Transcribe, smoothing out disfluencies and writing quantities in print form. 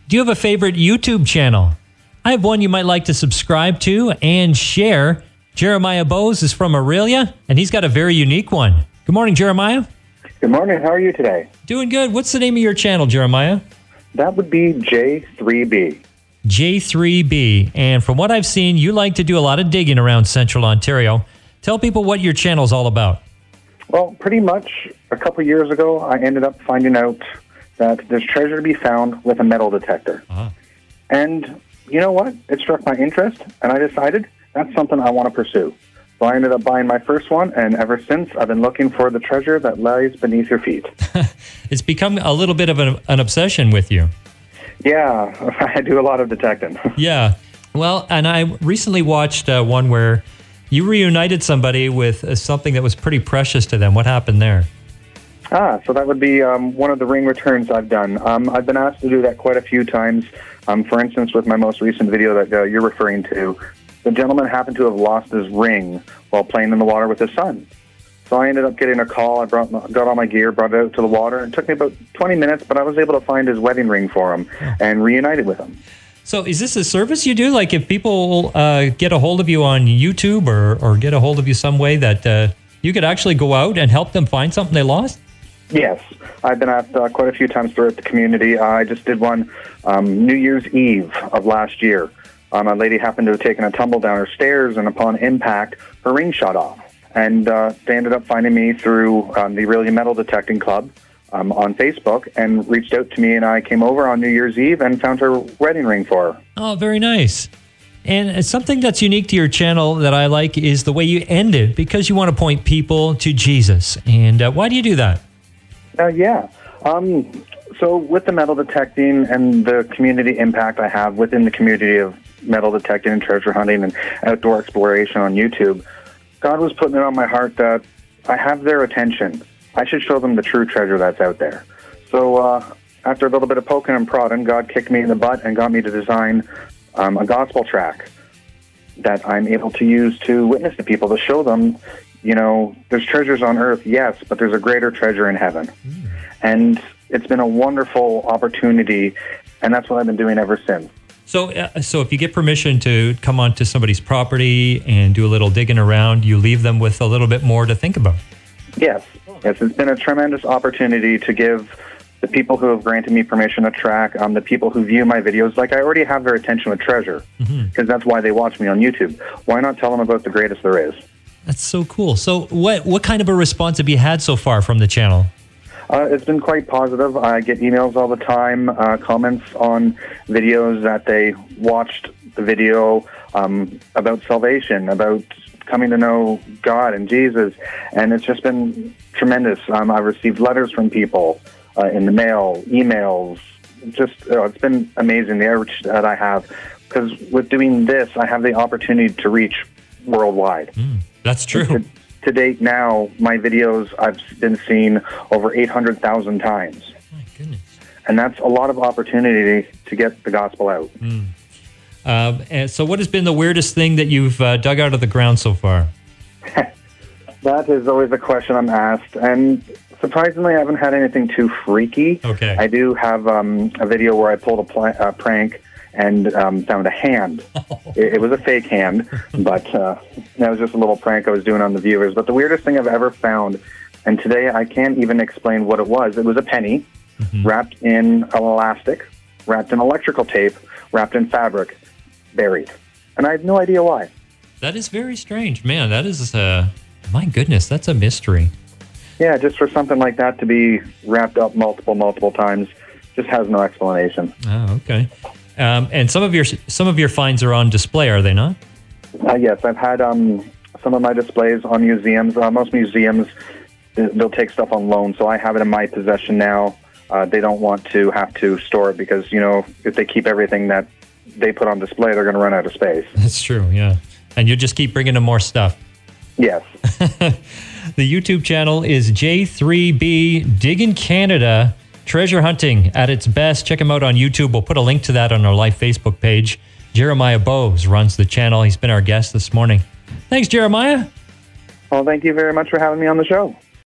do you have a favorite YouTube channel? I have one you might like to subscribe to and share. Jeremiah Bowes is from Aurelia, and he's got a very unique one. Good morning, Jeremiah. Good morning. How are you today? Doing good. What's the name of your channel, Jeremiah? That would be J3B. J3B. And from what I've seen, you like to do a lot of digging around Central Ontario. Tell people what your channel's all about. Well, pretty much a couple years ago, I ended up finding out that there's treasure to be found with a metal detector. Uh-huh. And you know what? It struck my interest, and I decided that's something I want to pursue. So I ended up buying my first one, and ever since, I've been looking for the treasure that lies beneath your feet. It's become a little bit of an obsession with you. Yeah, I do a lot of detecting. Yeah. Well, and I recently watched one where you reunited somebody with something that was pretty precious to them. What happened there? So that would be one of the ring returns I've done. I've been asked to do that quite a few times. For instance, with my most recent video that you're referring to, the gentleman happened to have lost his ring while playing in the water with his son. So I ended up getting a call. I got all my gear, brought it out to the water. It took me about 20 minutes, but I was able to find his wedding ring for him and reunited with him. So is this a service you do? Like if people get a hold of you on YouTube or get a hold of you some way that you could actually go out and help them find something they lost? Yes. I've been asked quite a few times throughout the community. I just did one New Year's Eve of last year. A lady happened to have taken a tumble down her stairs, and upon impact, her ring shot off. And they ended up finding me through the Aurelia Metal Detecting Club on Facebook and reached out to me, and I came over on New Year's Eve and found her wedding ring for her. Oh, very nice. And something that's unique to your channel that I like is the way you end it, because you want to point people to Jesus. And why do you do that? Yeah. So with the metal detecting and the community impact I have within the community of metal detecting and treasure hunting and outdoor exploration on YouTube, God was putting it on my heart that I have their attention. I should show them the true treasure that's out there. So after a little bit of poking and prodding, God kicked me in the butt and got me to design a gospel track that I'm able to use to witness to people, to show them, you know, there's treasures on earth, yes, but there's a greater treasure in heaven. And it's been a wonderful opportunity, and that's what I've been doing ever since. So if you get permission to come onto somebody's property and do a little digging around, you leave them with a little bit more to think about. Yes. Yes, it's been a tremendous opportunity to give the people who have granted me permission to track, the people who view my videos, like I already have their attention with treasure, because that's why they watch me on YouTube. Why not tell them about the greatest there is? That's so cool. So what kind of a response have you had so far from the channel? It's been quite positive. I get emails all the time, comments on videos that they watched the video about salvation, about coming to know God and Jesus, and it's just been tremendous. I've received letters from people in the mail, emails. It's been amazing, the outreach that I have, because with doing this, I have the opportunity to reach worldwide. That's true. To date now, my videos I've been seen over 800,000 times. My goodness. And that's a lot of opportunity to get the gospel out. And so what has been the weirdest thing that you've dug out of the ground so far? That is always a question I'm asked. And surprisingly, I haven't had anything too freaky. Okay. I do have a video where I pulled a prank and found a hand. It was a fake hand, but that was just a little prank I was doing on the viewers. But the weirdest thing I've ever found, and today I can't even explain what it was. It was a penny wrapped in elastic, wrapped in electrical tape, wrapped in fabric, buried. And I have no idea why. That is very strange. Man, that is, my goodness, that's a mystery. Yeah, just for something like that to be wrapped up multiple times just has no explanation. Oh, okay. And some of your finds are on display, are they not? Yes, I've had some of my displays on museums. Most museums, they'll take stuff on loan, so I have it in my possession now. They don't want to have to store it because, you know, if they keep everything that they put on display, they're going to run out of space. That's true, yeah. And you just keep bringing them more stuff. Yes. The YouTube channel is J3B Diggin' Canada. Treasure hunting at its best. Check him out on YouTube. We'll put a link to that on our live Facebook page. Jeremiah Bowes runs the channel. He's been our guest this morning. Thanks, Jeremiah. Well, thank you very much for having me on the show.